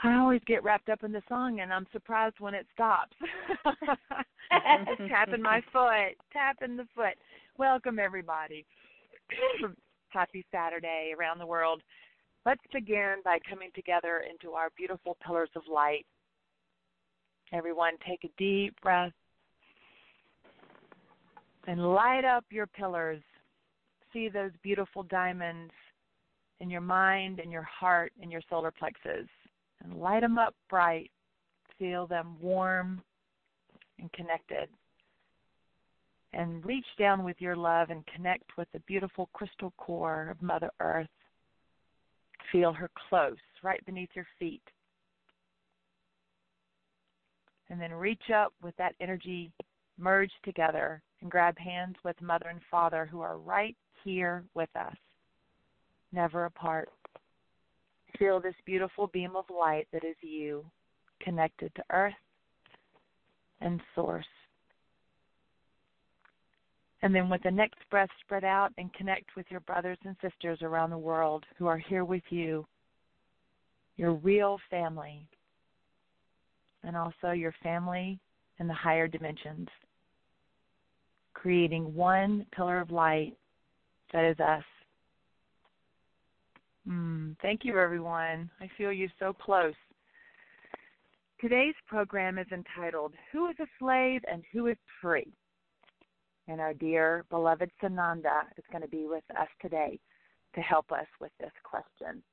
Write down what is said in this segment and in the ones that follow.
I always get wrapped up in the song, and I'm surprised when it stops. Just tapping my foot, tapping the foot. Welcome, everybody. Happy Saturday around the world. Let's begin by coming together into our beautiful pillars of light. Everyone, take a deep breath and light up your pillars. See those beautiful diamonds in your mind, in your heart, in your solar plexus. And light them up bright. Feel them warm and connected. And reach down with your love and connect with the beautiful crystal core of Mother Earth. Feel her close, right beneath your feet. And then reach up with that energy, merge together, and grab hands with Mother and Father who are right here with us, never apart. Feel this beautiful beam of light that is you, connected to Earth and Source. And then with the next breath, spread out and connect with your brothers and sisters around the world who are here with you, your real family, and also your family in the higher dimensions, creating one pillar of light that is us. Thank you, everyone. I feel you so close. Today's program is entitled, Who is a Slave and Who is Free? And our dear, beloved Sananda is going to be with us today to help us with this question.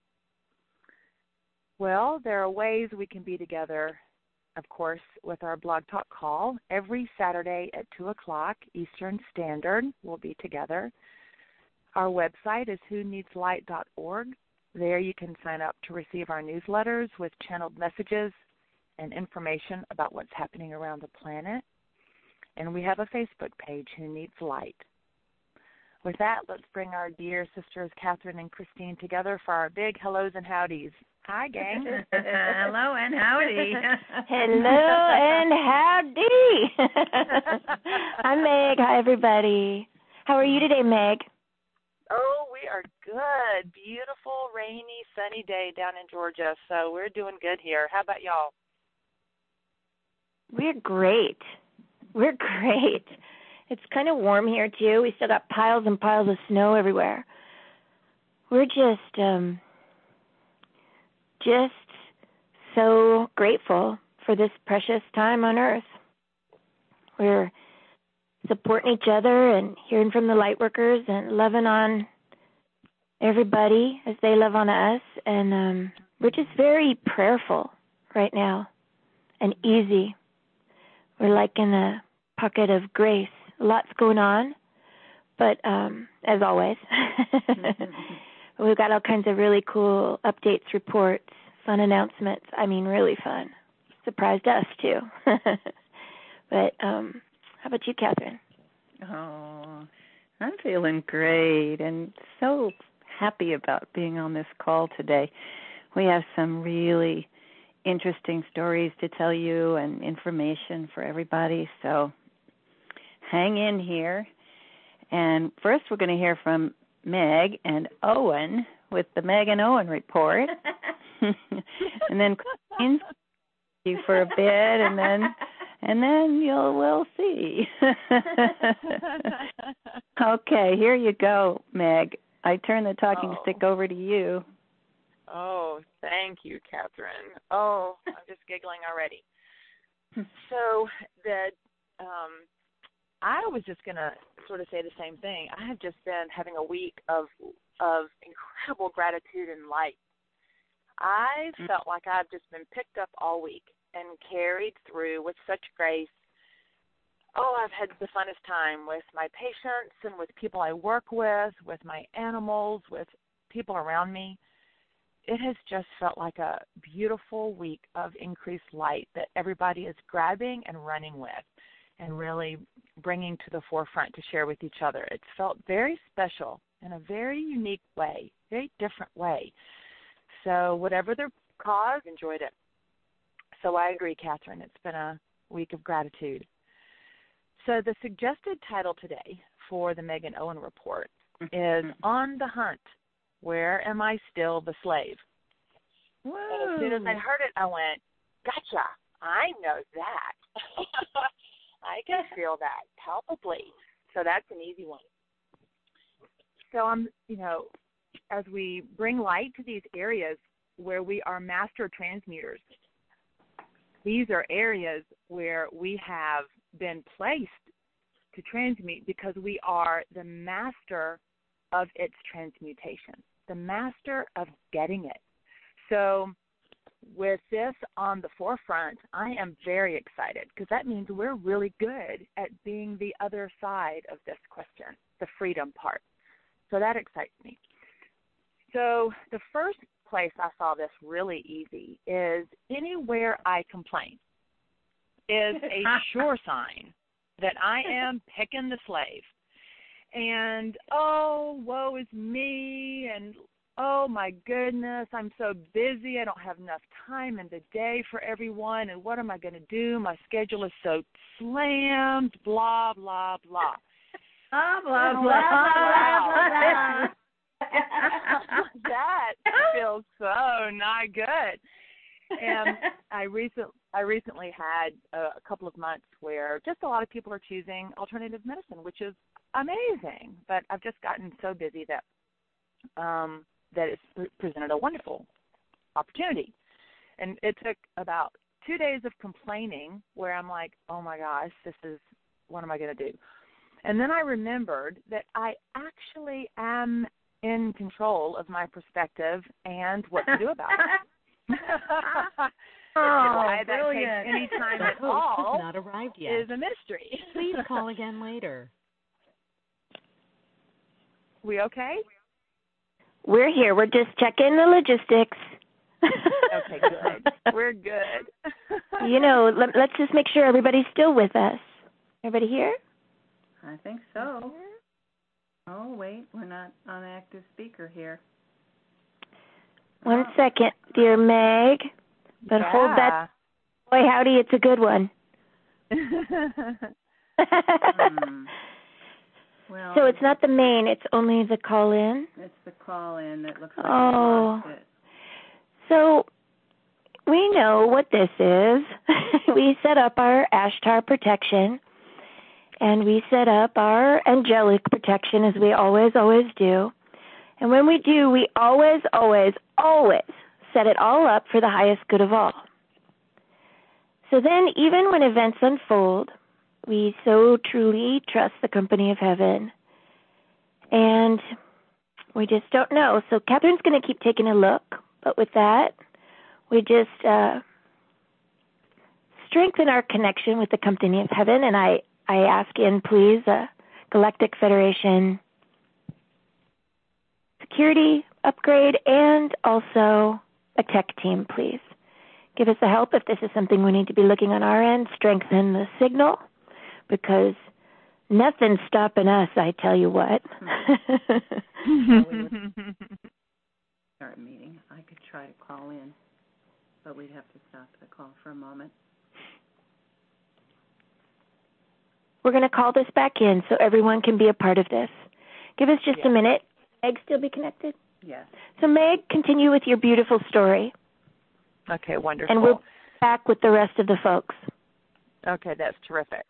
Well, there are ways we can be together, of course, with our Blog Talk call. Every Saturday at 2 o'clock Eastern Standard, we'll be together. Our website is whoneedslight.org. There you can sign up to receive our newsletters with channeled messages and information about what's happening around the planet. And we have a Facebook page, Who Needs Light. With that, let's bring our dear sisters Catherine and Christine together for our big hellos and howdies. Hi, gang. Hello and howdy. Hello and howdy. I'm Meg. Hi, everybody. How are you today, Meg? Oh, we are good. Beautiful, rainy, sunny day down in Georgia, so we're doing good here. How about y'all? We're great. We're great. It's kind of warm here, too. We still got piles and piles of snow everywhere. We're just so grateful for this precious time on Earth. We're supporting each other and hearing from the light workers and loving on everybody as they love on us. And we're just very prayerful right now and easy. We're like in a pocket of grace. Lots going on, but as always, we've got all kinds of really cool updates, reports, fun announcements. I mean, really fun. Surprised us, too. But how about you, Catherine? Oh, I'm feeling great and so happy about being on this call today. We have some really interesting stories to tell you and information for everybody, so hang in here. And first we're going to hear from Meg and Owen with the Meg and Owen report. And then Christine's you for a bit, and then we'll see. Okay, here you go, Meg. I turn the talking stick over to you. Oh, thank you, Catherine. Oh, I'm just giggling already. So I was just going to sort of say the same thing. I have just been having a week of incredible gratitude and light. I felt like I've just been picked up all week and carried through with such grace. Oh, I've had the funnest time with my patients and with people I work with my animals, with people around me. It has just felt like a beautiful week of increased light that everybody is grabbing and running with and really bringing to the forefront to share with each other. It's felt very special in a very unique way, very different way. So whatever their cause, enjoyed it. So I agree, Catherine. It's been a week of gratitude. So the suggested title today for the Meg and Owen report is On the Hunt, Where Am I Still the Slave? Whoa. And as soon as I heard it, I went, gotcha, I know that. I can feel that palpably. So that's an easy one. So as we bring light to these areas where we are master transmuters, these are areas where we have been placed to transmute because we are the master of its transmutation, the master of getting it. So with this on the forefront, I am very excited because that means we're really good at being the other side of this question, the freedom part. So that excites me. So the first place I saw this really easy is anywhere I complain is a sure sign that I am picking the slave. And, oh, woe is me, and oh, my goodness, I'm so busy. I don't have enough time in the day for everyone, and what am I going to do? My schedule is so slammed, blah, blah, blah. Blah, blah, blah, blah, blah. That feels so not good. And I recently had a couple of months where just a lot of people are choosing alternative medicine, which is amazing. But I've just gotten so busy that it's presented a wonderful opportunity. And it took about 2 days of complaining where I'm like, oh my gosh, what am I going to do? And then I remembered that I actually am in control of my perspective and what to do about it. Why that takes any time at all not arrived yet. is a mystery. Please call again later. We okay? We're here. We're just checking the logistics. Okay, good. We're good. Let's just make sure everybody's still with us. Everybody here? I think so. Oh, wait, we're not on active speaker here. One second, dear Meg. But hold that. Boy, howdy, it's a good one. Well, so it's not the main, it's only the call-in? It's the call-in that looks like we lost it. So we know what this is. We set up our Ashtar protection, and we set up our angelic protection, as we always, always do. And when we do, we always, always, always set it all up for the highest good of all. So then, even when events unfold, we so truly trust the company of heaven. And we just don't know. So Catherine's going to keep taking a look. But with that, we just strengthen our connection with the company of heaven. And I ask in, please, Galactic Federation security upgrade and also a tech team, please. Give us the help if this is something we need to be looking on our end. Strengthen the signal, because nothing's stopping us, I tell you what. Start a meeting. I could try to call in, but we'd have to stop the call for a moment. We're going to call this back in so everyone can be a part of this. Give us just a minute. Meg still be connected? Yes. So Meg, continue with your beautiful story. Okay, wonderful. And we'll be back with the rest of the folks. Okay, that's terrific.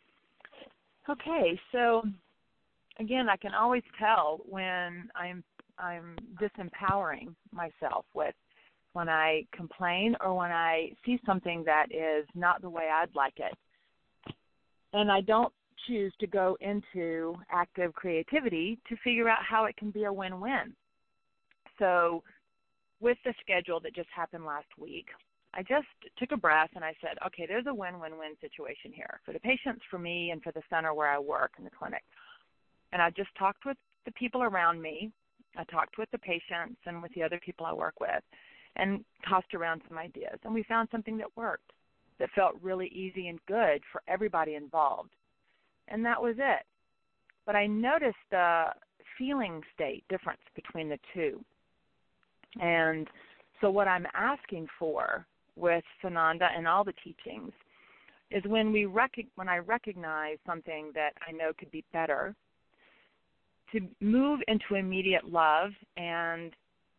Okay, so again, I can always tell when I'm disempowering myself with when I complain or when I see something that is not the way I'd like it. And I don't choose to go into active creativity to figure out how it can be a win-win. So with the schedule that just happened last week, I just took a breath and I said, okay, there's a win-win-win situation here for the patients, for me, and for the center where I work in the clinic. And I just talked with the people around me. I talked with the patients and with the other people I work with and tossed around some ideas. And we found something that worked, that felt really easy and good for everybody involved. And that was it. But I noticed the feeling state difference between the two. And so what I'm asking for with Sananda and all the teachings is when I recognize something that I know could be better, to move into immediate love and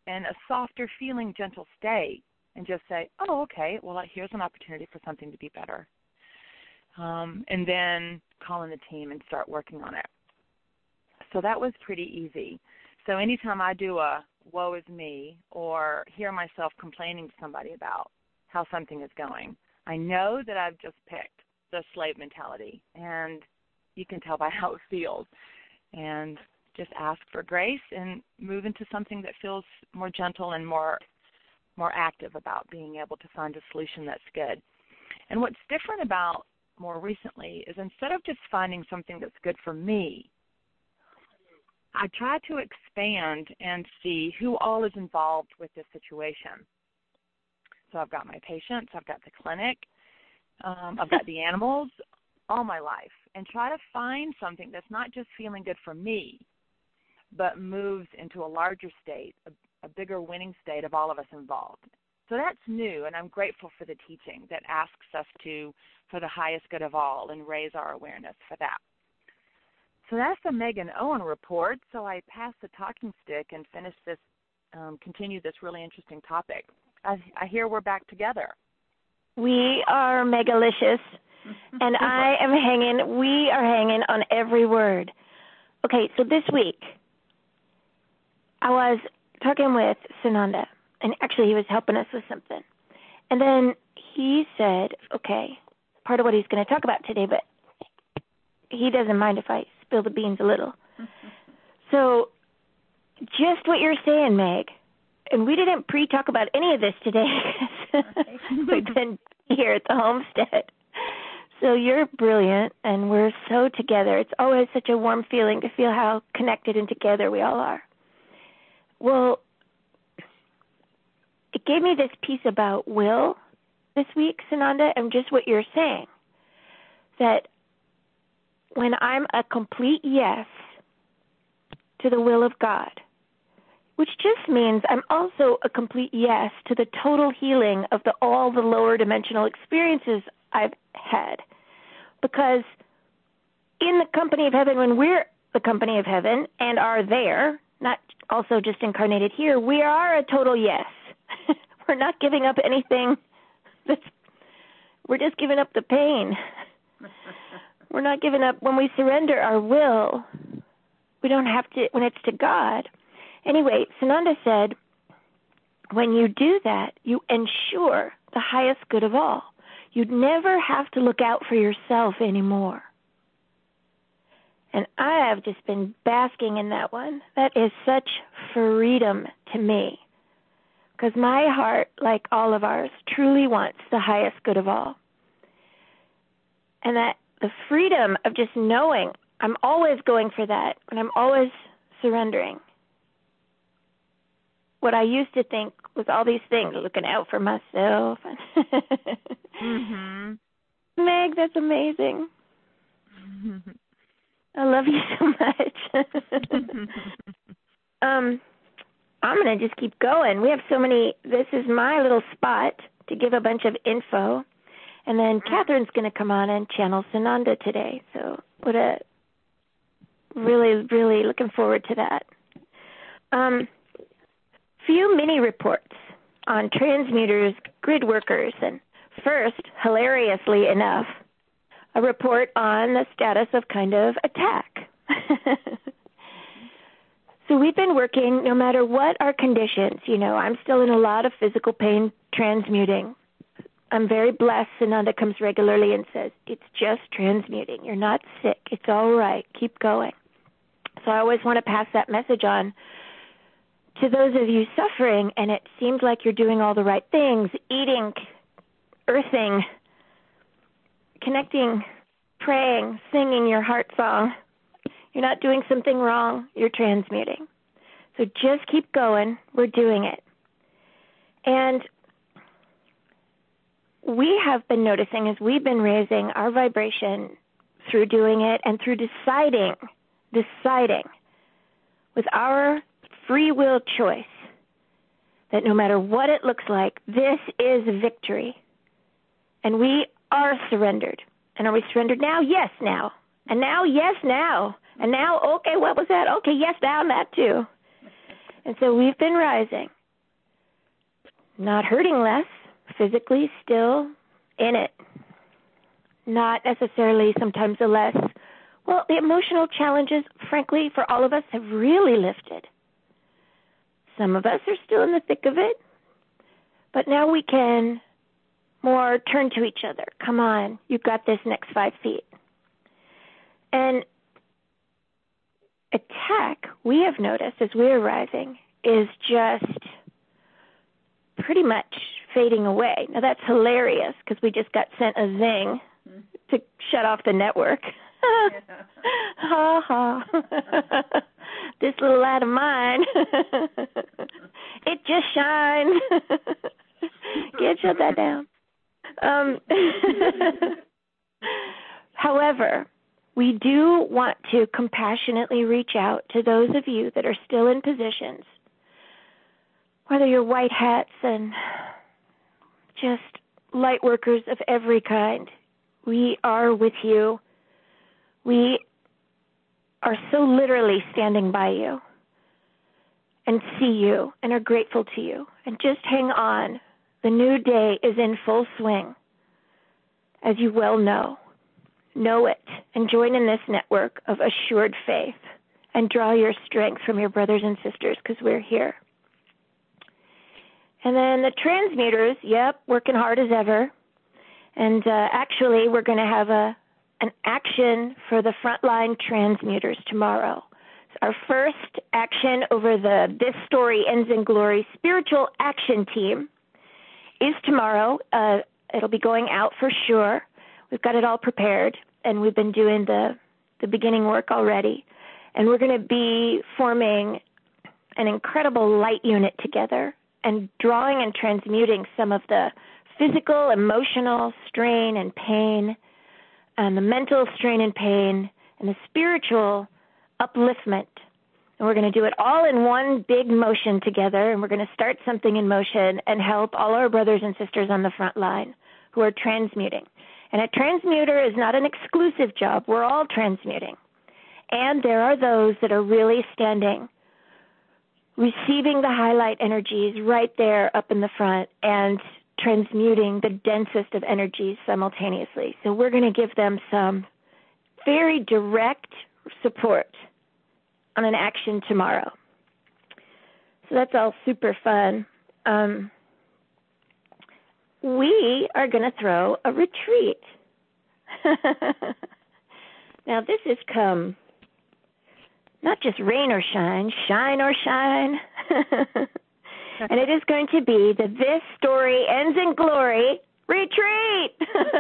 in a softer feeling, gentle state and just say, oh, okay, well, here's an opportunity for something to be better. And then call in the team and start working on it. So that was pretty easy. So anytime I do a woe is me or hear myself complaining to somebody about how something is going, I know that I've just picked the slave mentality, and you can tell by how it feels. And just ask for grace and move into something that feels more gentle and more active about being able to find a solution that's good. And what's different about more recently is instead of just finding something that's good for me, I try to expand and see who all is involved with this situation. So I've got my patients, I've got the clinic, I've got the animals, all my life, and try to find something that's not just feeling good for me, but moves into a larger state, a bigger winning state of all of us involved. So that's new, and I'm grateful for the teaching that asks us to, for the highest good of all, and raise our awareness for that. So that's the Megan Owen report. So I pass the talking stick and finish this, continue this really interesting topic. I hear we're back together. We are megalicious, and we are hanging on every word. Okay, so this week, I was talking with Sananda, and actually he was helping us with something. And then he said, okay, part of what he's going to talk about today, but he doesn't mind if I spill the beans a little. So just what you're saying, Meg, and we didn't pre-talk about any of this today because we've been here at the homestead. So you're brilliant, and we're so together. It's always such a warm feeling to feel how connected and together we all are. Well, it gave me this piece about will this week, Sananda, and just what you're saying, that when I'm a complete yes to the will of God, which just means I'm also a complete yes to the total healing of all the lower dimensional experiences I've had. Because in the company of heaven, when we're the company of heaven and are there, not also just incarnated here, we are a total yes. We're not giving up anything. We're just giving up the pain. We're not giving up. When we surrender our will, we don't have to, when it's to God. Anyway, Sananda said, when you do that, you ensure the highest good of all. You'd never have to look out for yourself anymore. And I have just been basking in that one. That is such freedom to me. Because my heart, like all of ours, truly wants the highest good of all. And that the freedom of just knowing I'm always going for that, and I'm always surrendering. What I used to think was all these things, looking out for myself. Mm-hmm. Meg, that's amazing. I love you so much. I'm going to just keep going. We have so many. This is my little spot to give a bunch of info. And then Catherine's going to come on and channel Sananda today. So really, really looking forward to that. Few mini reports on transmuters, grid workers, and first, hilariously enough, a report on the status of kind of attack. So we've been working, no matter what our conditions. I'm still in a lot of physical pain transmuting. I'm very blessed. Sananda comes regularly and says, it's just transmuting. You're not sick. It's all right. Keep going. So I always want to pass that message on to those of you suffering, and it seems like you're doing all the right things, eating, earthing, connecting, praying, singing your heart song. You're not doing something wrong. You're transmuting. So just keep going. We're doing it. And we have been noticing as we've been raising our vibration through doing it and through deciding with our free will choice that no matter what it looks like, this is victory. And we are surrendered. And are we surrendered now? Yes, now. And now, yes, now. And now, okay, what was that? Okay, yes, now, that too. And so we've been rising. not hurting less, physically still in it. Not necessarily sometimes a less. Well, the emotional challenges, frankly, for all of us have really lifted. Some of us are still in the thick of it, but now we can more turn to each other. Come on, you've got this next 5 feet. And attack, we have noticed as we're arriving, is just pretty much fading away. Now, that's hilarious because we just got sent a zing to shut off the network. Ha ha. This little light of mine, it just shines. Can't shut that down. However, we do want to compassionately reach out to those of you that are still in positions, whether you're white hats and just light workers of every kind. We are with you. We are so literally standing by you and see you and are grateful to you. And just hang on. The new day is in full swing, as you well know. Know it and join in this network of assured faith and draw your strength from your brothers and sisters because we're here. And then the transmuters, yep, working hard as ever. And actually, we're going to have an action for the frontline transmuters tomorrow. Our first action over the This Story Ends in Glory spiritual action team is tomorrow. It'll be going out for sure. We've got it all prepared, and we've been doing the beginning work already. And we're going to be forming an incredible light unit together and drawing and transmuting some of the physical, emotional strain and pain, and the mental strain and pain, and the spiritual upliftment. And we're going to do it all in one big motion together, and we're going to start something in motion and help all our brothers and sisters on the front line who are transmuting. And a transmuter is not an exclusive job. We're all transmuting. And there are those that are really standing, receiving the highlight energies right there up in the front and transmuting the densest of energies simultaneously. So we're going to give them some very direct support on an action tomorrow. So that's all super fun. We are going to throw a retreat. Now, this has come not just rain or shine, shine or shine. And it is going to be the This Story Ends in Glory retreat.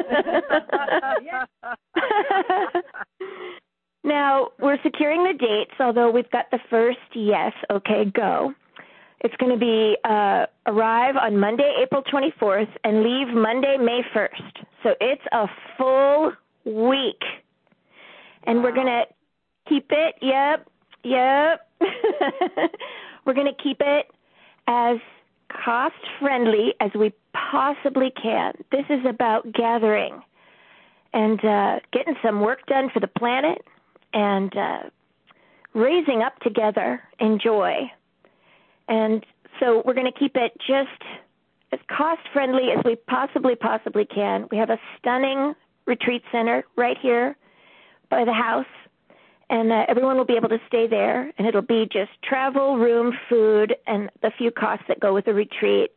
Now, we're securing the dates, although we've got the first yes, okay, go. It's going to be arrive on Monday, April 24th, and leave Monday, May 1st. So it's a full week. And we're going to keep it, yep. We're going to keep it as cost-friendly as we possibly can. This is about gathering and getting some work done for the planet and raising up together in joy. And so we're going to keep it just as cost-friendly as we possibly can. We have a stunning retreat center right here by the house, and everyone will be able to stay there, and it'll be just travel, room, food, and the few costs that go with the retreat.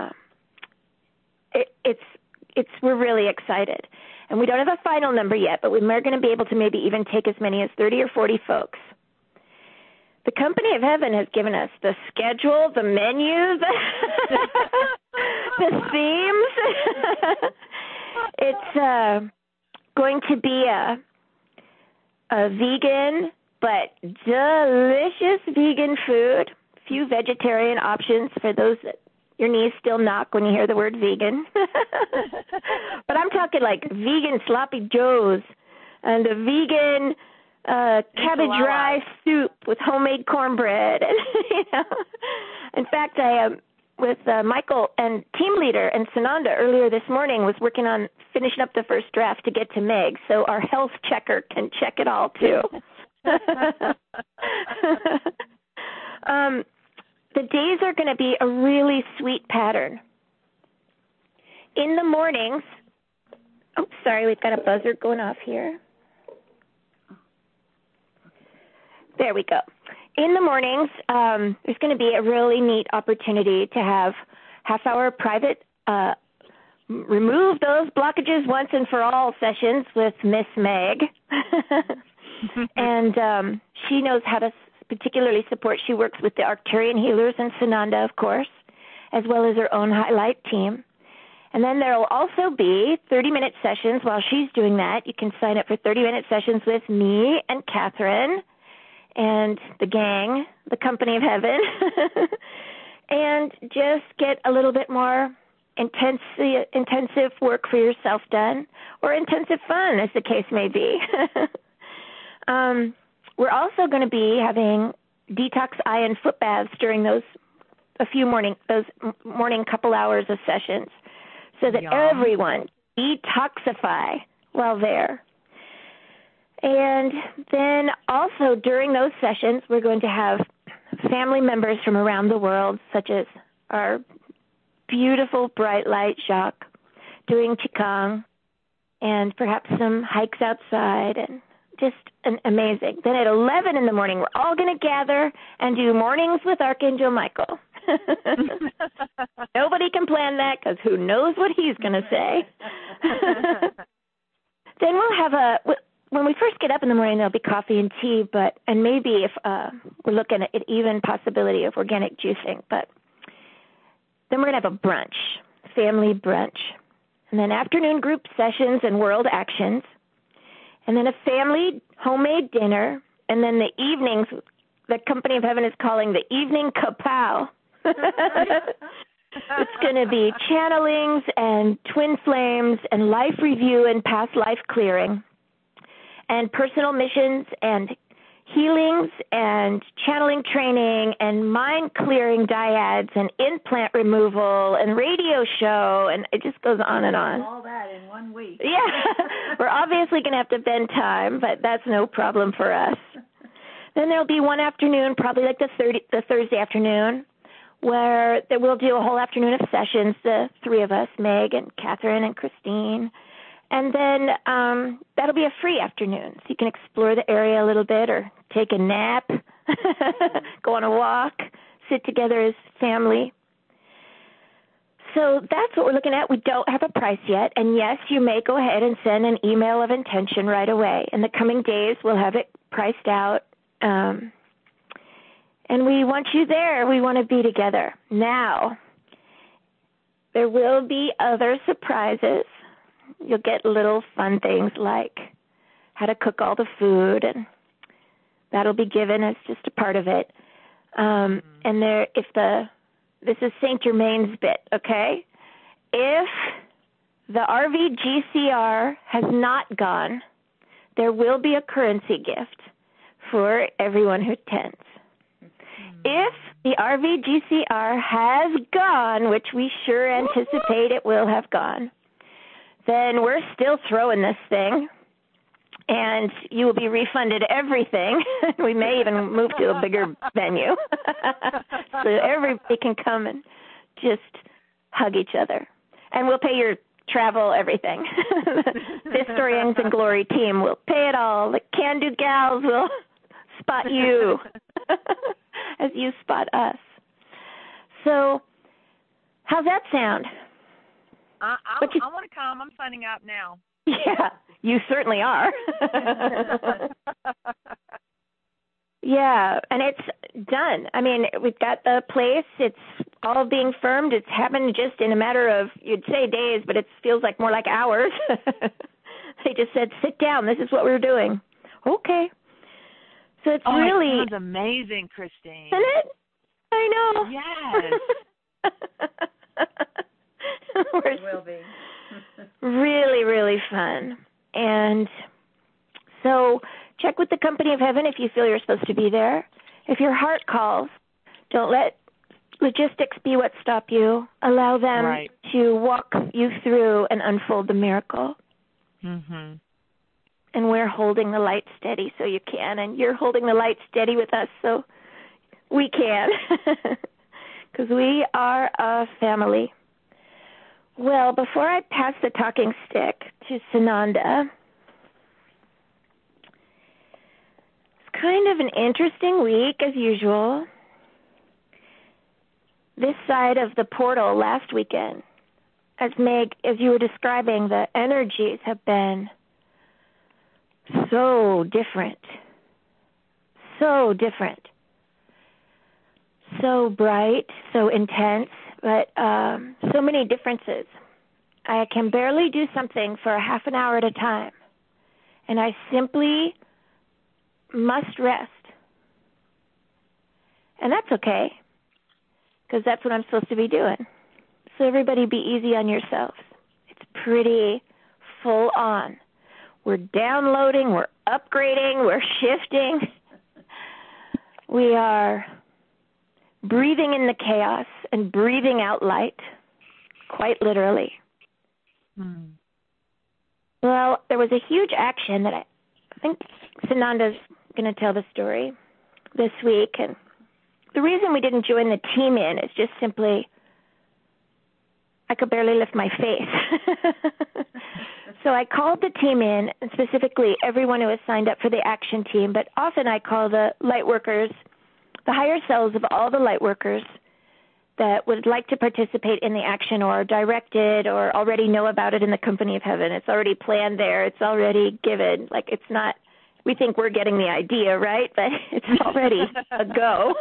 We're really excited. And we don't have a final number yet, but we're going to be able to maybe even take as many as 30 or 40 folks. The Company of Heaven has given us the schedule, the menu, the themes. It's going to be a vegan but delicious vegan food. Few vegetarian options for those that your knees still knock when you hear the word vegan. But I'm talking like vegan sloppy joes and a vegan cabbage rice soup with homemade cornbread. And, in fact, I with Michael and team leader and Sananda earlier this morning was working on finishing up the first draft to get to Meg, so our health checker can check it all too. The days are going to be a really sweet pattern. in the mornings, oh, sorry, we've got a buzzer going off here. There we go. In the mornings, there's going to be a really neat opportunity to have half-hour private remove those blockages once and for all sessions with Miss Meg. And she knows how to particularly support. She works with the Arcturian healers and Sananda, of course, as well as her own highlight team. And then there will also be 30-minute sessions while she's doing that. You can sign up for 30-minute sessions with me and Catherine and the gang, the Company of Heaven, and just get a little bit more intensive work for yourself done, or intensive fun, as the case may be. We're also going to be having detox eye and foot baths during those morning couple hours of sessions, so that everyone detoxify while there. And then also during those sessions, we're going to have family members from around the world, such as our beautiful bright light Jacques, doing Qigong, and perhaps some hikes outside, and just amazing. Then at 11 in the morning, we're all going to gather and do mornings with Archangel Michael. Nobody can plan that, because who knows what he's going to say. Then we'll have when we first get up in the morning, there'll be coffee and tea, and maybe if we're looking at even possibility of organic juicing, but then we're going to have a brunch, family brunch, and then afternoon group sessions and world actions, and then a family homemade dinner, and then the evenings, the Company of Heaven is calling the evening kapow. It's going to be channelings and twin flames and life review and past life clearing, and personal missions and healings and channeling training and mind clearing dyads and implant removal and radio show, and it just goes on and on. All that in 1 week. Yeah. We're obviously going to have to bend time, but that's no problem for us. Then there'll be one afternoon, probably like the Thursday afternoon, where we'll do a whole afternoon of sessions, the three of us, Meg and Catherine and Christine. And then that'll be a free afternoon, so you can explore the area a little bit, or take a nap, go on a walk, sit together as family. So that's what we're looking at. We don't have a price yet. And, yes, you may go ahead and send an email of intention right away. In the coming days, we'll have it priced out. And we want you there. We want to be together. Now, there will be other surprises. You'll get little fun things like how to cook all the food, and that'll be given as just a part of it. And this is Saint Germain's bit, okay? If the RVGCR has not gone, there will be a currency gift for everyone who attends. If the RVGCR has gone, which we sure anticipate it will have gone, then we're still throwing this thing, and you will be refunded everything. We may even move to a bigger venue so everybody can come and just hug each other. And we'll pay your travel, everything. The Historians and Glory team will pay it all. The Can-Do gals will spot you as you spot us. So how's that sound? I want to come. I'm signing up now. Yeah, you certainly are. Yeah, and it's done. I mean, we've got the place. It's all being firmed. It's happened just in a matter of, you'd say days, but it feels like more like hours. They just said, sit down. This is what we're doing. Okay. So it's really... It sounds amazing, Christine. Isn't it? I know. Yes. It will be. Really, really fun. And so check with the Company of Heaven if you feel you're supposed to be there. If your heart calls, don't let logistics be what stop you. Allow them to walk you through and unfold the miracle. Mm-hmm. And we're holding the light steady so you can, and you're holding the light steady with us so we can, because we are a family. Well, before I pass the talking stick to Sananda, it's kind of an interesting week as usual. This side of the portal last weekend, as Meg, as you were describing, the energies have been so different. So different. So bright, so intense, but so many differences. I can barely do something for a half an hour at a time, and I simply must rest. And that's okay, because that's what I'm supposed to be doing. So everybody be easy on yourselves. It's pretty full on. We're downloading, we're upgrading, we're shifting. We are breathing in the chaos and breathing out light, quite literally. Well, there was a huge action that I think Sananda's going to tell the story this week. And the reason we didn't join the team in is just simply I could barely lift my face. So I called the team in, and specifically everyone who was signed up for the action team, but often I call the light workers, the higher selves of all the light workers that would like to participate in the action or are directed or already know about it in the company of heaven. It's already planned there. It's already given. Like, it's not, we think we're getting the idea, right? But it's already a go.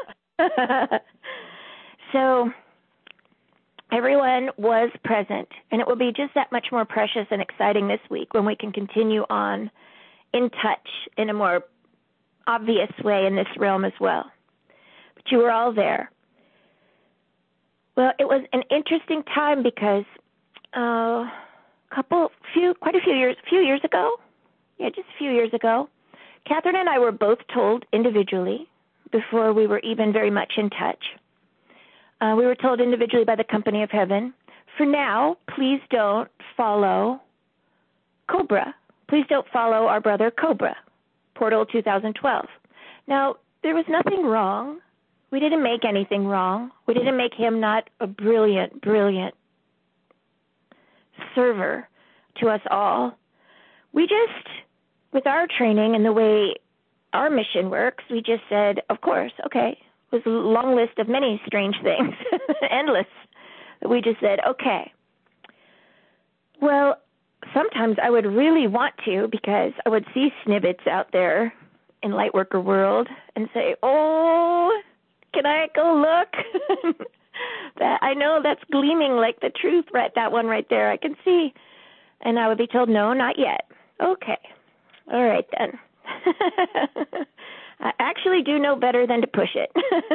So everyone was present, and it will be just that much more precious and exciting this week when we can continue on in touch in a more obvious way in this realm as well. But you were all there. Well, it was an interesting time because quite a few years ago, Catherine and I were both told individually before we were even very much in touch. We were told individually by the Company of Heaven, for now, please don't follow Cobra. Please don't follow our brother Cobra, Portal 2012. Now, there was nothing wrong. We didn't make anything wrong. We didn't make him not a brilliant, brilliant server to us all. We just, with our training and the way our mission works, we just said, of course, okay. It was a long list of many strange things, endless. We just said, okay. Well, sometimes I would really want to, because I would see snippets out there in Lightworker world and say, oh, can I go look? That I know that's gleaming like the truth, right? That one right there, I can see. And I would be told, no, not yet. Okay. All right, then. I actually do know better than to push it.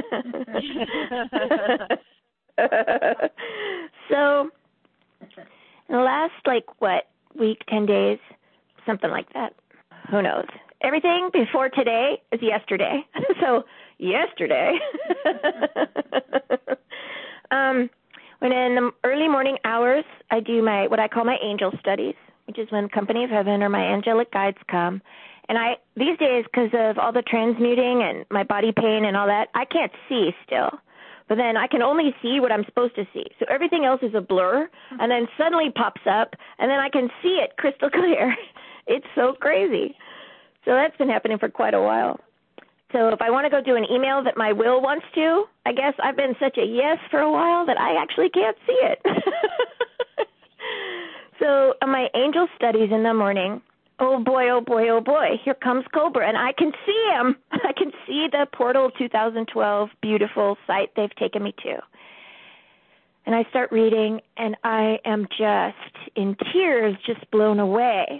So, in the last, week, 10 days, something like that. Who knows? Everything before today is yesterday. So, yesterday. When in the early morning hours, I do what I call my angel studies, which is when Company of Heaven or my angelic guides come. And these days, because of all the transmuting and my body pain and all that, I can't see still. But then I can only see what I'm supposed to see. So everything else is a blur, and then suddenly pops up, and then I can see it crystal clear. It's so crazy. So that's been happening for quite a while. So if I want to go do an email that my will wants to, I guess I've been such a yes for a while that I actually can't see it. So my angel studies in the morning, oh boy, oh boy, oh boy, here comes Cobra, and I can see him. I can see the Portal 2012 beautiful site they've taken me to. And I start reading, and I am just in tears, just blown away.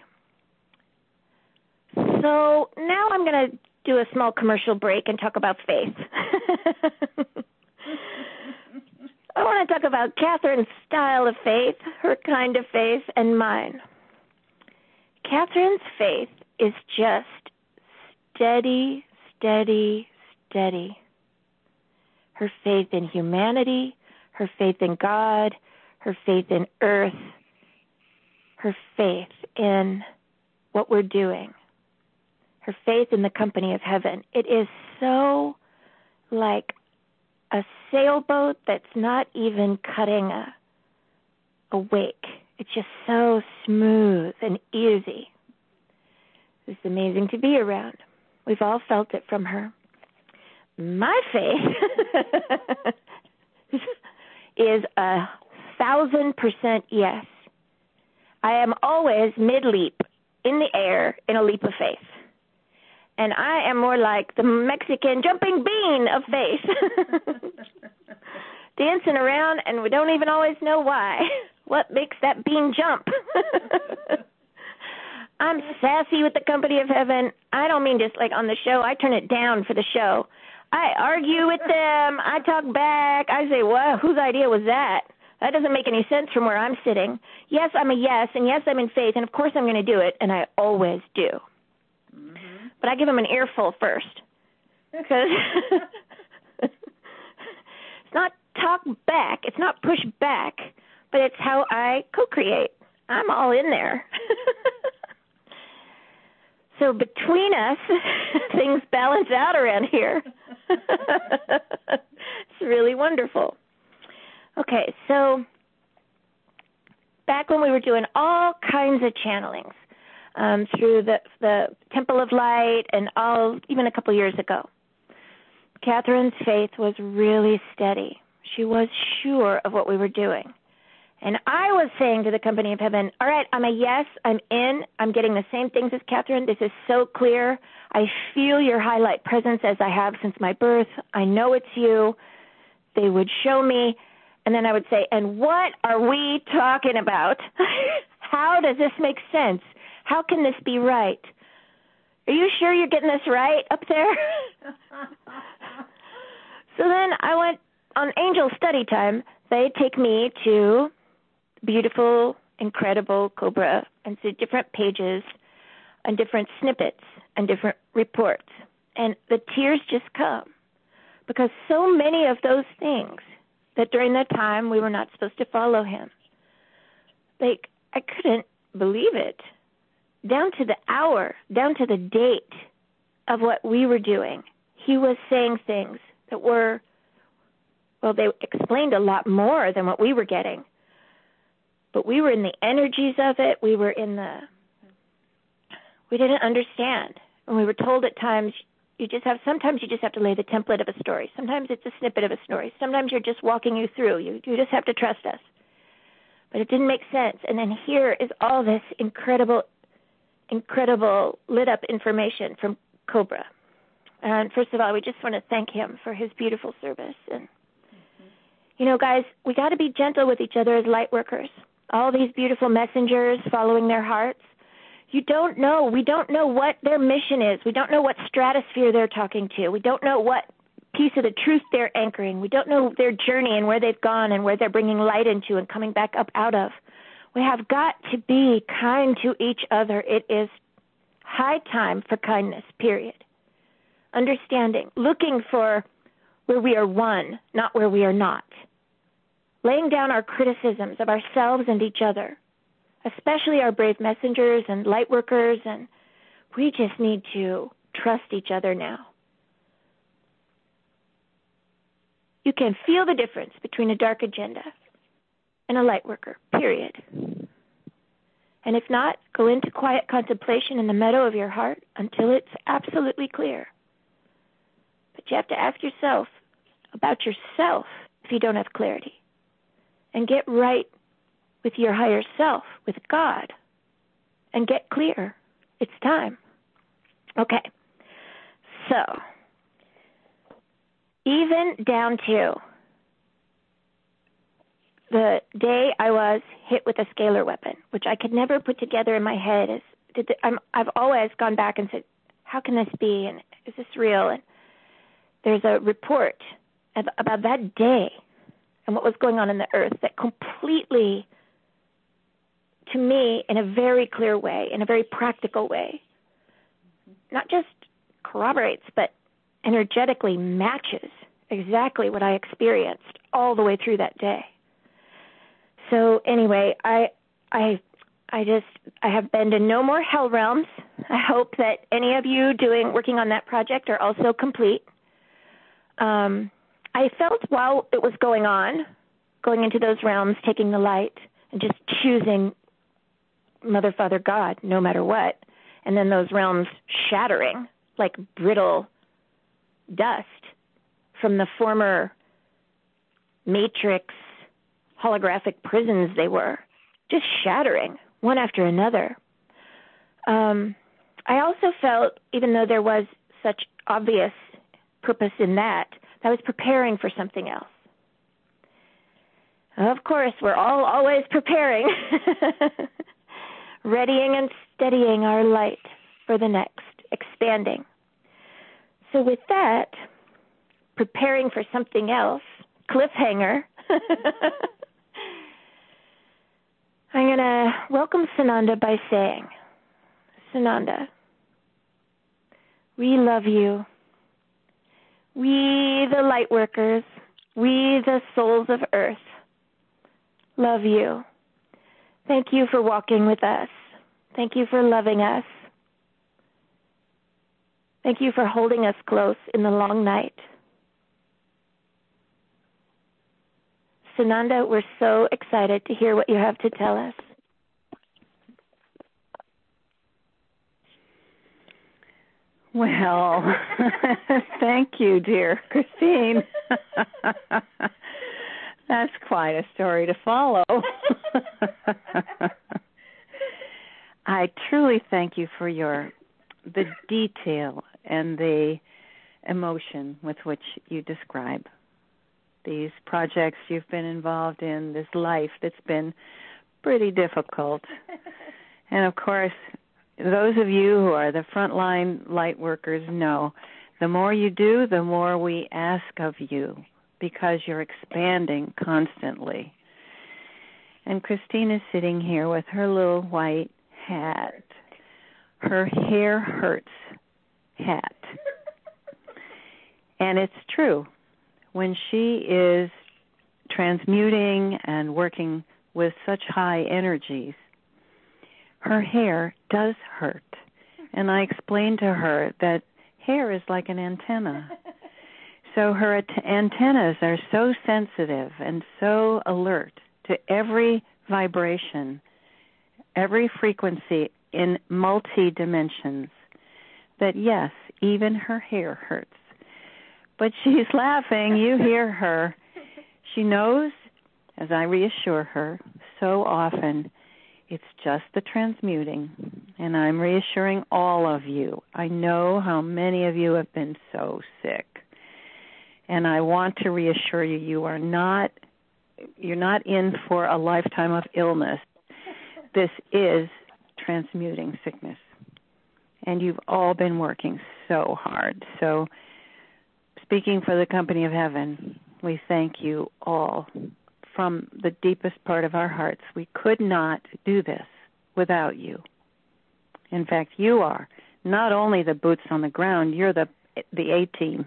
So now I'm going to do a small commercial break and talk about faith. I want to talk about Catherine's style of faith, her kind of faith, and mine. Catherine's faith is just steady, steady, steady. Her faith in humanity, her faith in God, her faith in earth, her faith in what we're doing, her faith in the Company of Heaven. It is so like a sailboat that's not even cutting awake. It's just so smooth and easy. It's amazing to be around. We've all felt it from her. My faith is 1,000% yes. I am always mid-leap in the air in a leap of faith. And I am more like the Mexican jumping bean of faith. Dancing around, and we don't even always know why. What makes that bean jump? I'm sassy with the company of heaven. I don't mean just like on the show. I turn it down for the show. I argue with them. I talk back. I say, well, whose idea was that? That doesn't make any sense from where I'm sitting. Yes, I'm a yes, and yes, I'm in faith, and of course I'm going to do it, and I always do. Mm-hmm. But I give them an earful first. Because it's not talk back. It's not push back, but it's how I co-create. I'm all in there. So between us, things balance out around here. It's really wonderful. Okay, so back when we were doing all kinds of channelings through the Temple of Light and even a couple years ago, Catherine's faith was really steady. She was sure of what we were doing. And I was saying to the company of heaven, all right, I'm a yes, I'm in, I'm getting the same things as Catherine. This is so clear. I feel your highlight presence as I have since my birth. I know it's you. They would show me. And then I would say, and what are we talking about? How does this make sense? How can this be right? Are you sure you're getting this right up there? So then I went on angel study time. They take me to beautiful, incredible Cobra and to different pages and different snippets and different reports. And the tears just come because so many of those things that during that time we were not supposed to follow him. Like, I couldn't believe it. Down to the hour, down to the date of what we were doing, he was saying things that were, well, they explained a lot more than what we were getting. But we were in the energies of it. We didn't understand. And we were told at times, sometimes you just have to lay the template of a story. Sometimes it's a snippet of a story. Sometimes you're just walking you through. You just have to trust us. But it didn't make sense. And then here is all this incredible lit up information from Cobra. And first of all, we just want to thank him for his beautiful service. And, you know, guys, we got to be gentle with each other as light workers. All these beautiful messengers following their hearts. We don't know what their mission is. We don't know what stratosphere they're talking to. We don't know what piece of the truth they're anchoring. We don't know their journey and where they've gone and where they're bringing light into and coming back up out of. We have got to be kind to each other. It is high time for kindness, period. Understanding, looking for where we are one, not where we are not. Laying down our criticisms of ourselves and each other, especially our brave messengers and light workers, and we just need to trust each other now. You can feel the difference between a dark agenda and a light worker, period. And if not, go into quiet contemplation in the meadow of your heart until it's absolutely clear. But you have to ask yourself about yourself if you don't have clarity. And get right with your higher self, with God, and get clear. It's time. Okay. So, even down to the day I was hit with a scalar weapon, which I could never put together in my head. I've always gone back and said, how can this be? And is this real? And there's a report about that day and what was going on in the earth that completely, to me, in a very clear way, in a very practical way, not just corroborates, but energetically matches exactly what I experienced all the way through that day. So anyway, I have been to no more hell realms. I hope that any of you working on that project are also complete. I felt while it was going into those realms, taking the light, and just choosing Mother, Father, God, no matter what, and then those realms shattering like brittle dust from the former matrix holographic prisons they were, just shattering one after another. I also felt, even though there was such obvious purpose in that, I was preparing for something else. Of course, we're all always preparing, readying and steadying our light for the next, expanding. So with that, preparing for something else, cliffhanger, I'm going to welcome Sananda by saying, Sananda, we love you. We, the light workers, we, the souls of Earth, love you. Thank you for walking with us. Thank you for loving us. Thank you for holding us close in the long night. Sananda, we're so excited to hear what you have to tell us. Well, thank you, dear Christine. That's quite a story to follow. I truly thank you for the detail and the emotion with which you describe these projects you've been involved in, this life that's been pretty difficult. And of course, those of you who are the frontline light workers know the more you do, the more we ask of you, because you're expanding constantly. And Christine is sitting here with her little white hat, her hair hurts hat. And it's true. When she is transmuting and working with such high energies, her hair does hurt. And I explained to her that hair is like an antenna. So her antennas are so sensitive and so alert to every vibration, every frequency in multi-dimensions, that yes, even her hair hurts. But she's laughing. You hear her. She knows, as I reassure her so often, it's just the transmuting. And I'm reassuring all of you. I know how many of you have been so sick. And I want to reassure you, you're not in for a lifetime of illness. This is transmuting sickness. And you've all been working so hard. So speaking for the Company of Heaven, we thank you all from the deepest part of our hearts. We could not do this without you. In fact, you are not only the boots on the ground, you're the A-team.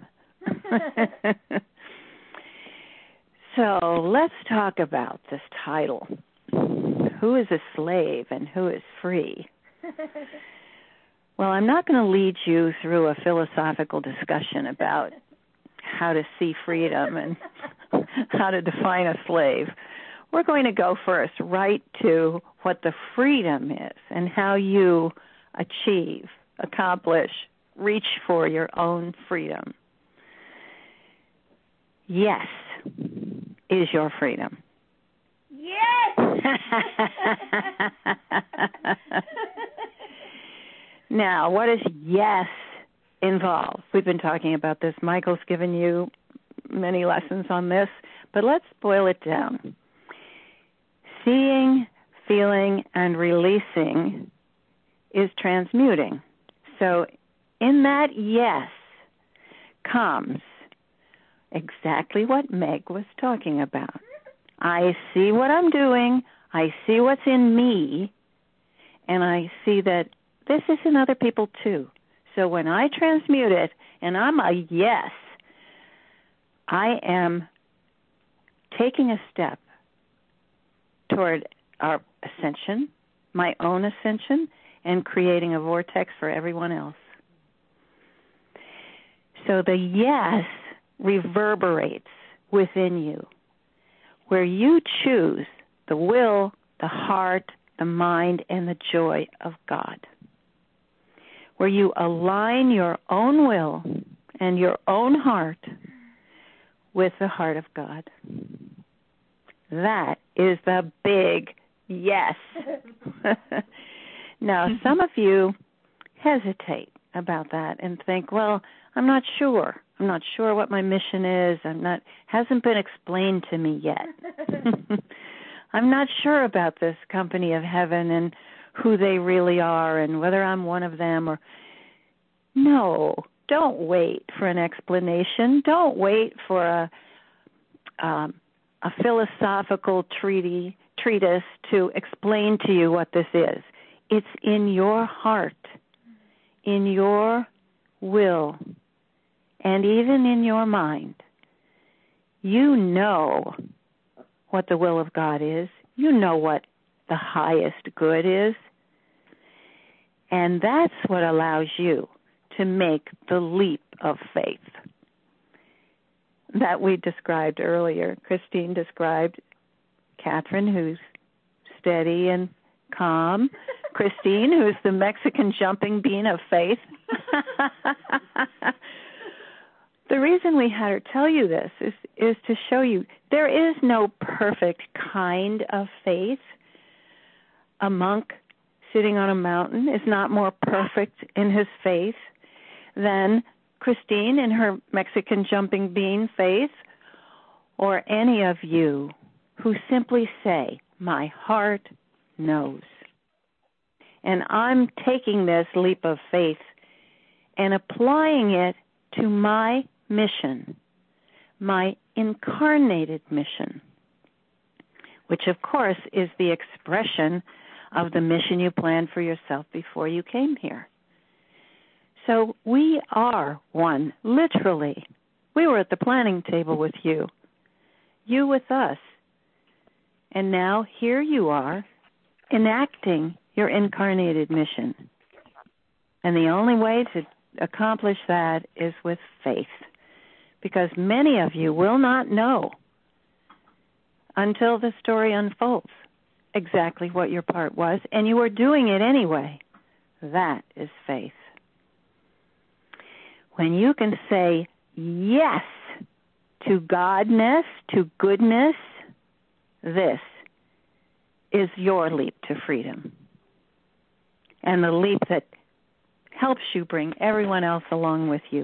So let's talk about this title. Who is a slave and who is free? Well, I'm not going to lead you through a philosophical discussion about how to see freedom and how to define a slave. We're going to go first right to what the freedom is and how you achieve, accomplish, reach for your own freedom. Yes is your freedom. Yes! Now, what does yes involve? We've been talking about this. Michael's given you many lessons on this, but let's boil it down. Seeing, feeling, and releasing is transmuting. So in that yes comes exactly what Meg was talking about. I see what I'm doing, I see what's in me, and I see that this is in other people too. So when I transmute it and I'm a yes, I am taking a step toward our ascension, my own ascension, and creating a vortex for everyone else. So the yes reverberates within you, where you choose the will the heart, the mind, and the joy of God, where you align your own will and your own heart with the heart of God. That is the big yes. Now, some of you hesitate about that and think, well, I'm not sure. I'm not sure what my mission is. Hasn't been explained to me yet. I'm not sure about this company of heaven and who they really are and whether I'm one of them or... No, don't wait for an explanation. Don't wait for a philosophical treatise to explain to you what this is. It's in your heart, in your will, and even in your mind. You know what the will of God is. You know what the highest good is. And that's what allows you to make the leap of faith that we described earlier. Christine described Catherine, who's steady and calm. Christine, who's the Mexican jumping bean of faith. The reason we had her tell you this is to show you there is no perfect kind of faith. A monk sitting on a mountain is not more perfect in his faith than Christine in her Mexican jumping bean faith, or any of you who simply say, my heart knows. And I'm taking this leap of faith and applying it to my mission, my incarnated mission, which of course is the expression of the mission you planned for yourself before you came here. So we are one, literally. We were at the planning table with you with us. And now here you are enacting your incarnated mission. And the only way to accomplish that is with faith, because many of you will not know until the story unfolds exactly what your part was, and you are doing it anyway. That is faith. When you can say yes to Godness, to goodness, this is your leap to freedom, and the leap that helps you bring everyone else along with you.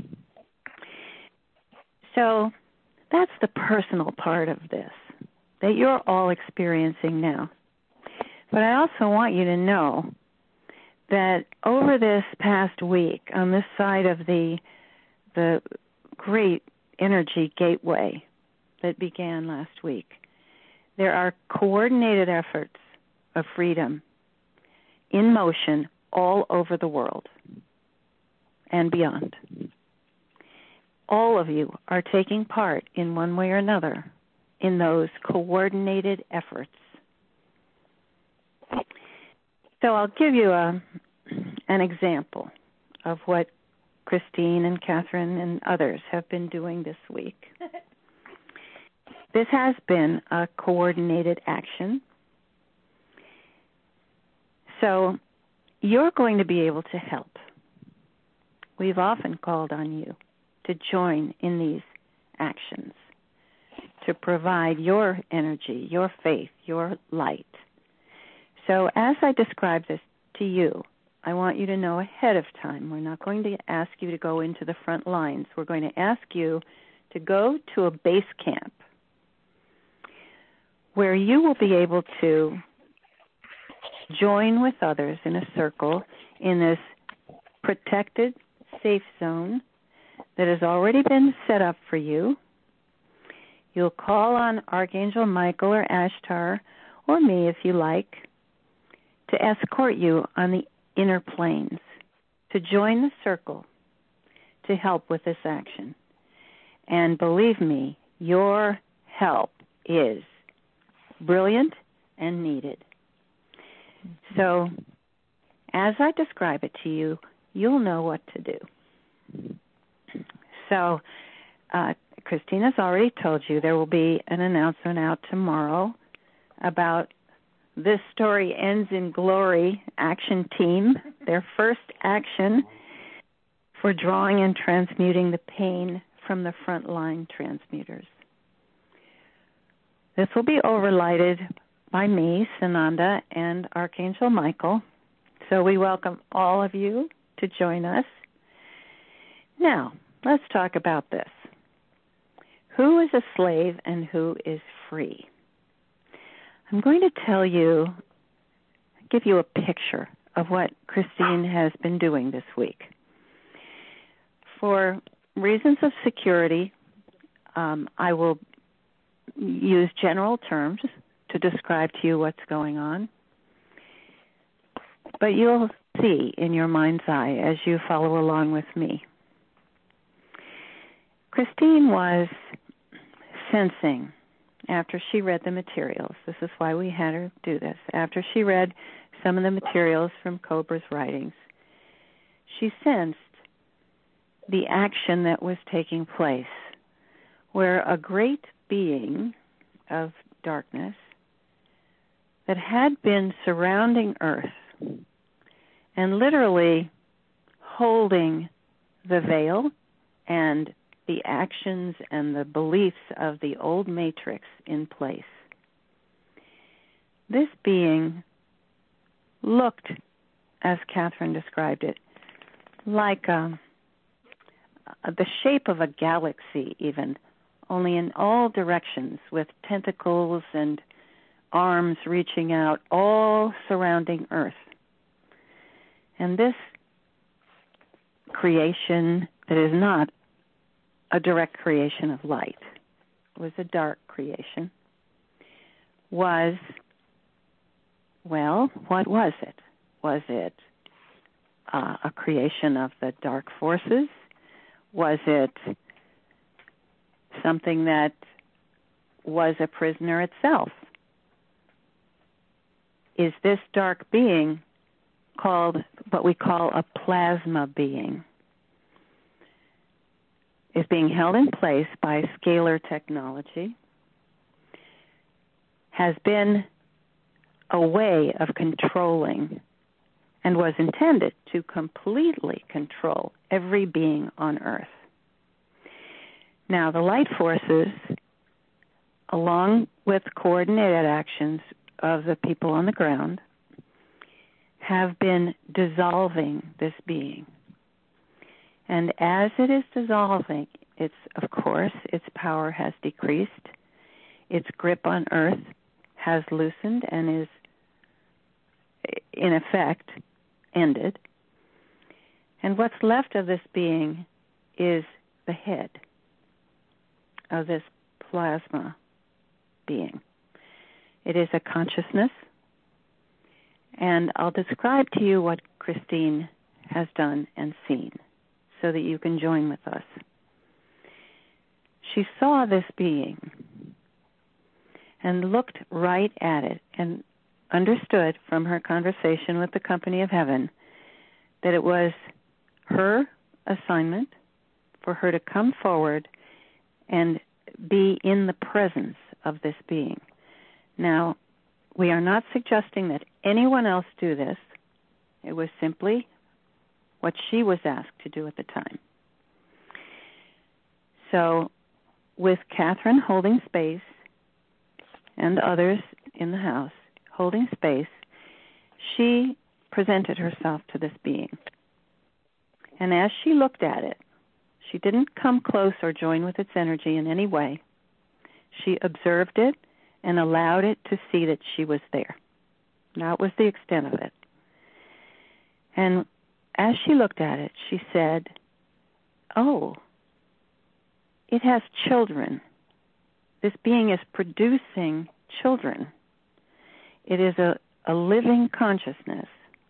So that's the personal part of this that you're all experiencing now. But I also want you to know that over this past week, on this side of the great energy gateway that began last week, there are coordinated efforts of freedom in motion all over the world and beyond. All of you are taking part in one way or another in those coordinated efforts. So I'll give you an example of what Christine and Catherine and others have been doing this week. This has been a coordinated action. So you're going to be able to help. We've often called on you to join in these actions, to provide your energy, your faith, your light. So as I describe this to you, I want you to know ahead of time. We're not going to ask you to go into the front lines. We're going to ask you to go to a base camp where you will be able to join with others in a circle in this protected, safe zone that has already been set up for you. You'll call on Archangel Michael or Ashtar or me, if you like, to escort you on the inner planes, to join the circle, to help with this action. And believe me, your help is brilliant and needed. So, as I describe it to you, you'll know what to do. So, Christina's already told you there will be an announcement out tomorrow about This Story Ends in Glory action team, their first action for drawing and transmuting the pain from the frontline transmuters. This will be overlighted by me, Sananda, and Archangel Michael. So we welcome all of you to join us. Now, let's talk about this. Who is a slave and who is free? I'm going to give you a picture of what Christine has been doing this week. For reasons of security, I will use general terms to describe to you what's going on. But you'll see in your mind's eye as you follow along with me. Christine was sensing, after she read the materials, this is why we had her do this, after she read some of the materials from Cobra's writings, she sensed the action that was taking place, where a great being of darkness that had been surrounding Earth and literally holding the veil and the actions and the beliefs of the old matrix in place. This being looked, as Catherine described it, like the shape of a galaxy even, only in all directions with tentacles and arms reaching out, all surrounding Earth. And this creation that is not a direct creation of light, was a dark creation, was, well, what was it? Was it a creation of the dark forces? Was it something that was a prisoner itself? Is this dark being called what we call a plasma being? Is being held in place by scalar technology, has been a way of controlling and was intended to completely control every being on Earth. Now, the light forces, along with coordinated actions of the people on the ground, have been dissolving this being. And as it is dissolving, its power has decreased, its grip on Earth has loosened and is, in effect, ended. And what's left of this being is the head of this plasma being. It is a consciousness, and I'll describe to you what Christine has done and seen, so that you can join with us. She saw this being and looked right at it and understood from her conversation with the Company of Heaven that it was her assignment for her to come forward and be in the presence of this being. Now, we are not suggesting that anyone else do this. It was simply what she was asked to do at the time. So, with Catherine holding space and others in the house holding space, she presented herself to this being. And as she looked at it, she didn't come close or join with its energy in any way. She observed it and allowed it to see that she was there. That was the extent of it. And as she looked at it, she said, "Oh, it has children. This being is producing children. It is a living consciousness."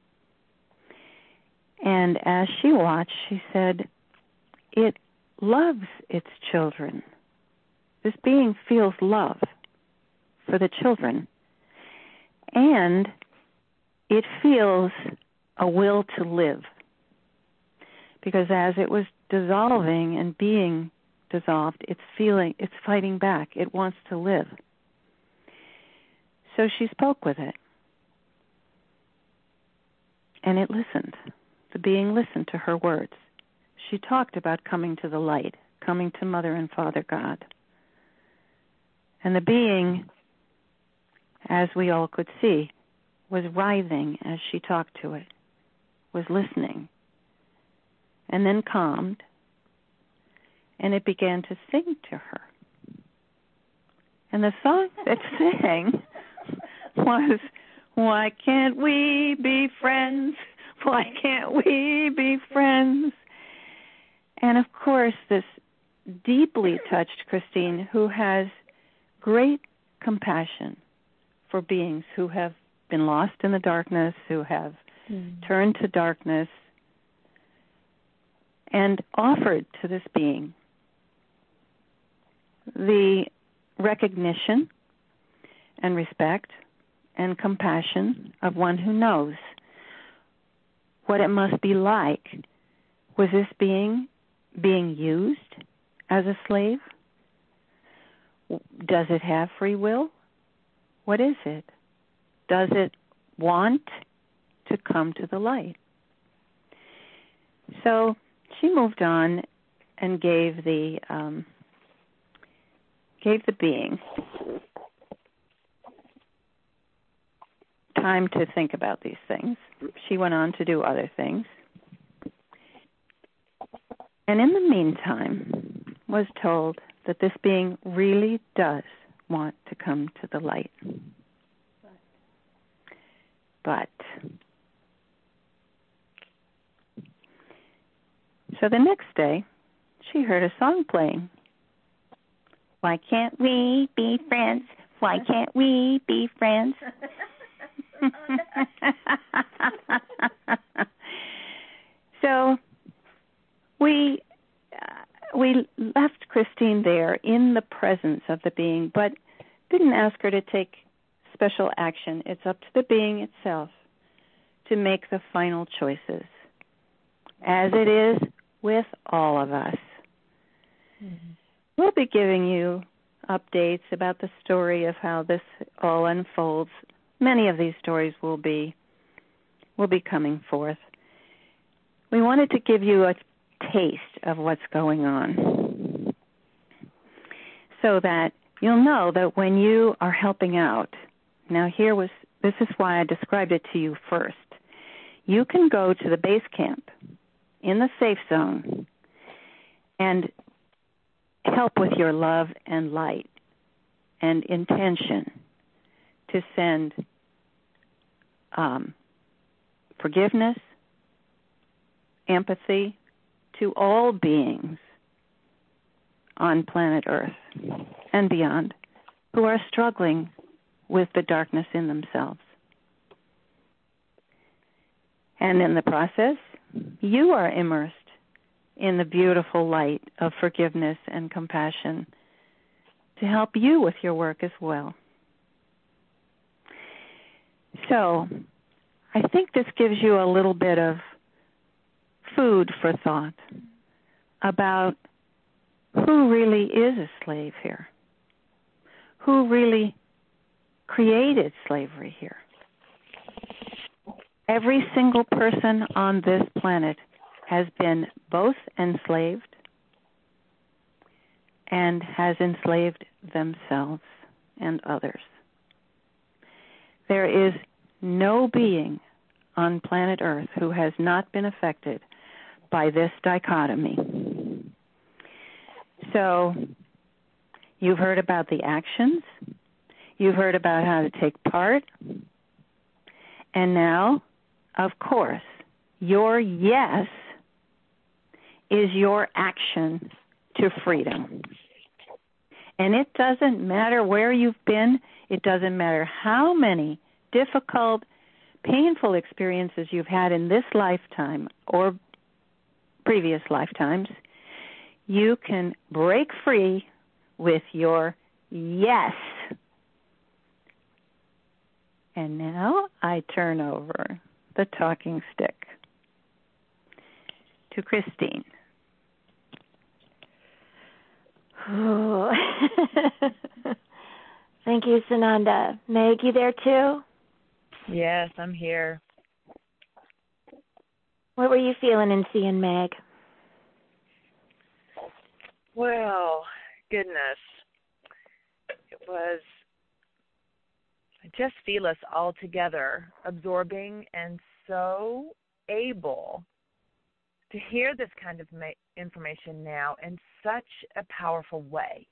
And as she watched, she said, "It loves its children. This being feels love for the children. And it feels a will to live. Because as it was dissolving and being dissolved, it's fighting back. It wants to live." So she spoke with it And it listened. The being listened to her words. She talked about coming to the light, coming to Mother and Father God. And the being, as we all could see, was writhing as she talked to it, was listening, and then calmed, and it began to sing to her. And the song it sang was, "Why can't we be friends? Why can't we be friends?" And of course, this deeply touched Christine, who has great compassion for beings who have been lost in the darkness, who have turned to darkness, and offered to this being the recognition and respect and compassion of one who knows what it must be like. Was this being used as a slave? Does it have free will? What is it? Does it want to come to the light? So she moved on and gave the being time to think about these things. She went on to do other things. And in the meantime, was told that this being really does want to come to the light. But so the next day, she heard a song playing. Why can't we be friends? Why can't we be friends? So we left Christine there in the presence of the being, but didn't ask her to take special action. It's up to the being itself to make the final choices, as it is with all of us. Mm-hmm. We'll be giving you updates about the story of how this all unfolds. Many of these stories will be coming forth. We wanted to give you a taste of what's going on so that you'll know that when you are helping out, now this is why I described it to you first. You can go to the base camp in the safe zone and help with your love and light and intention to send forgiveness, empathy to all beings on planet Earth and beyond who are struggling with the darkness in themselves. And in the process, you are immersed in the beautiful light of forgiveness and compassion to help you with your work as well. So, I think this gives you a little bit of food for thought about who really is a slave here, who really created slavery here. Every single person on this planet has been both enslaved and has enslaved themselves and others. There is no being on planet Earth who has not been affected by this dichotomy. So, you've heard about the actions, you've heard about how to take part, and now, of course, your yes is your action to freedom. And it doesn't matter where you've been, it doesn't matter how many difficult, painful experiences you've had in this lifetime or previous lifetimes, you can break free with your yes. And now I turn over the talking stick to Christine. Oh. Thank you, Sananda. Meg, you there too? Yes, I'm here. What were you feeling and seeing, Meg? Well, goodness. It was, I just feel us all together, absorbing and so able to hear this kind of information now in such a powerful way.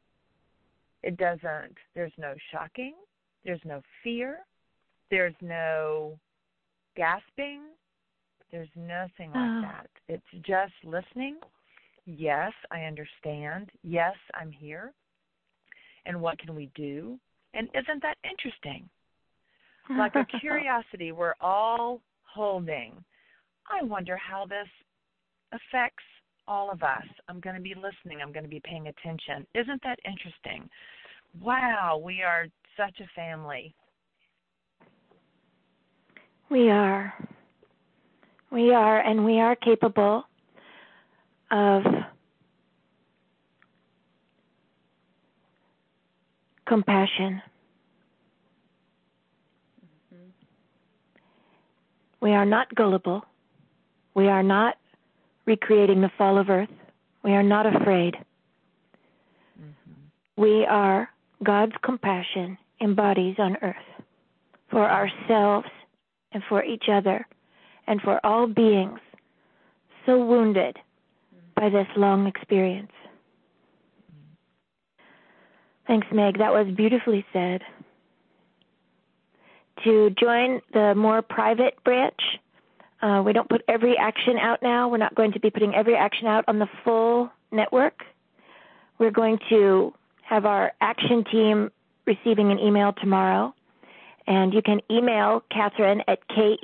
There's no shocking, there's no fear, there's no gasping, there's nothing like that. It's just listening. Yes, I understand. Yes, I'm here. And what can we do? And isn't that interesting? Like a curiosity we're all holding. I wonder how this affects all of us. I'm going to be listening. I'm going to be paying attention. Isn't that interesting? Wow, we are such a family. We are. We are, and we are capable of compassion. Mm-hmm. We are not gullible. We are not recreating the fall of earth. We are not afraid. Mm-hmm. We are God's compassion embodied on earth for ourselves and for each other and for all beings so wounded by this long experience. Thanks, Meg. That was beautifully said. To join the more private branch, we don't put every action out now. We're not going to be putting every action out on the full network. We're going to have our action team receiving an email tomorrow. And you can email Catherine at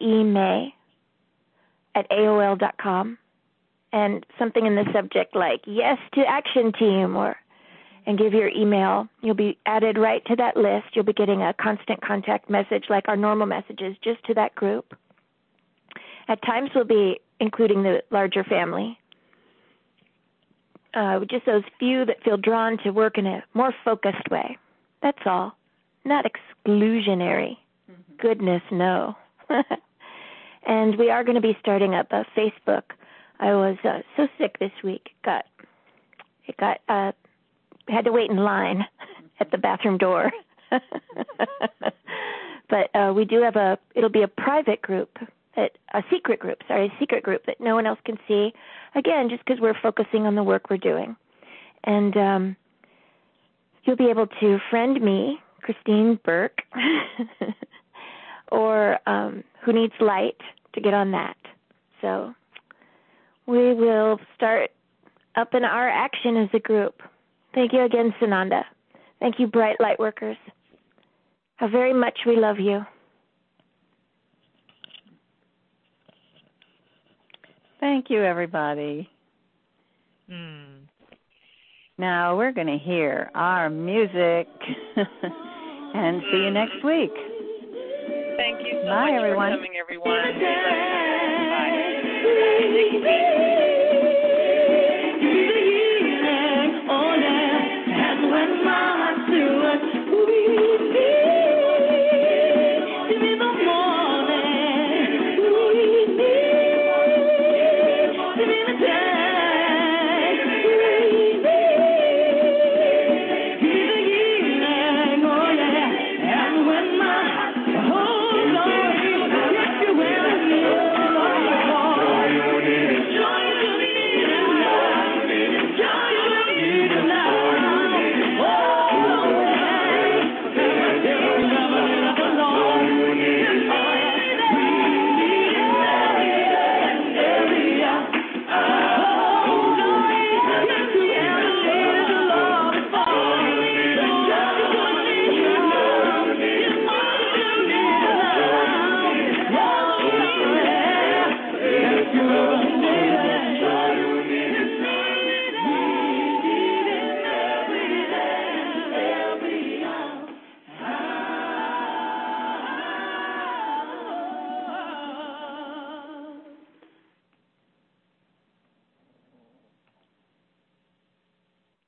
KEMay@AOL.com and something in the subject like yes to action team and give your email. You'll be added right to that list. You'll be getting a constant contact message like our normal messages just to that group. At times we'll be including the larger family. Just those few that feel drawn to work in a more focused way. That's all. Not exclusionary. Mm-hmm. Goodness, no. And we are going to be starting up a Facebook. I was so sick this week. Had to wait in line at the bathroom door. But we do have it'll be a private group, a secret group that no one else can see. Again, just because we're focusing on the work we're doing. And you'll be able to friend me, Christine Burke, or Who Needs Light, to get on that. So we will start up in our action as a group. Thank you again, Sananda. Thank you, Bright Light Workers. How very much we love you. Thank you, everybody. Now we're going to hear our music and see you next week. Thank you so Bye, much everyone. for coming, everyone.